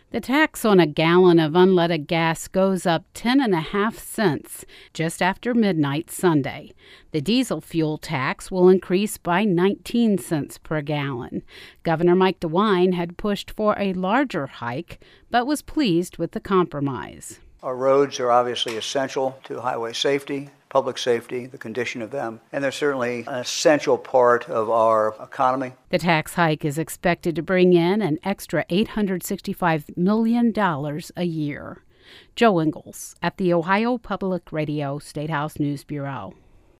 The tax on a gallon of unleaded gas goes up 10.5 cents just after midnight Sunday. The diesel fuel tax will increase by 19 cents per gallon. Governor Mike DeWine had pushed for a larger hike, but was pleased with the compromise. Our roads are obviously essential to highway safety, public safety, the condition of them, and they're certainly an essential part of our economy. The tax hike is expected to bring in an extra $865 million a year. Joe Ingles at the Ohio Public Radio State House News Bureau.